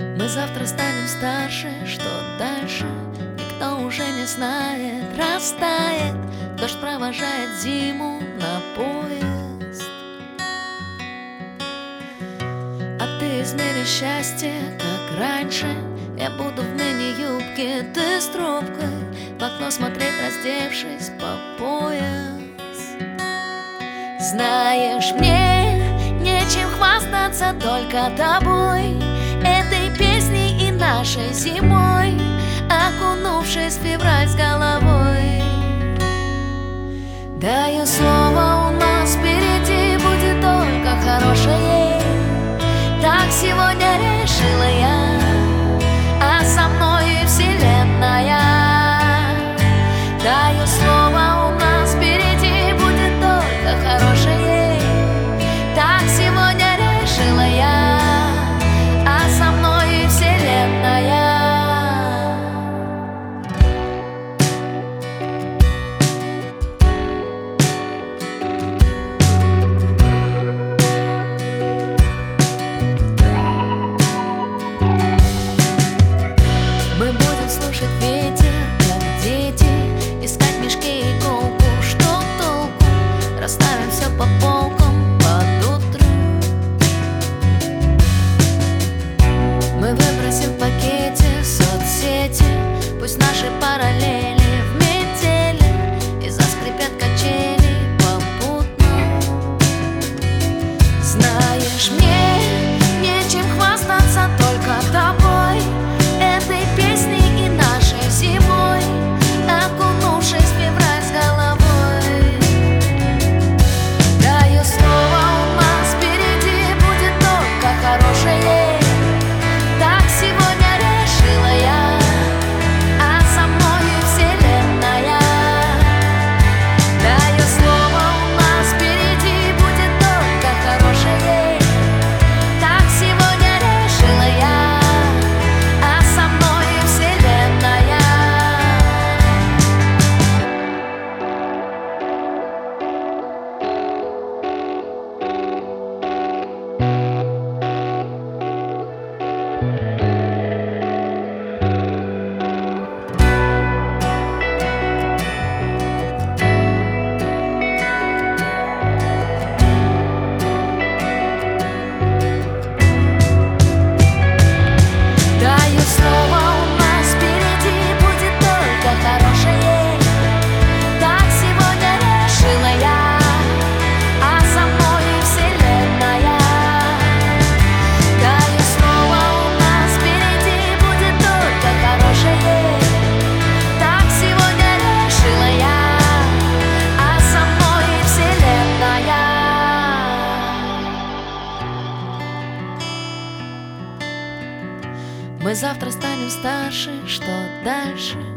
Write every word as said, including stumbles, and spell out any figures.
Мы завтра станем старше, что дальше никто уже не знает. Растает, дождь провожает зиму на поезд. А ты измери счастье, как раньше. Я буду в мини-юбке, ты с трубкой, в окно смотреть, раздевшись по пояс. Знаешь, мне нечем хвастаться, только тобой, этой песней и нашей зимой, окунувшись в февраль с головой. Даю слово, у нас впереди будет только хорошее. Так сегодня решила я, а со мной и вселенная. Даю слово, у нас впереди будет только хорошее. Так сегодня решила я, а со мной и вселенная. Мы будем слушать ветер, как дети, искать мешки и иголку, что толку? Расставим все по полкам под утро. Мы выбросим в пакете соцсети, пусть наши параллели в метели и заскрипят качели попутно. Знаешь, мне нечем хвастаться, только тобой, этой песней и нашей зимой, окунувшись в февраль с головой. Даю слово, у нас впереди будет только хорошее. Так сегодня решила я, а со мной и вселенная. Даю слово, у нас впереди будет только хорошее. Так сегодня решила я, а со мной и вселенная. Даю слово, у нас впереди будет только хорошее. Так сегодня решила я, а со мной и вселенная. Даю слово, у нас впереди будет только хорошее. Так сегодня решила я, а со мной и вселенная. Мы завтра станем старше, что дальше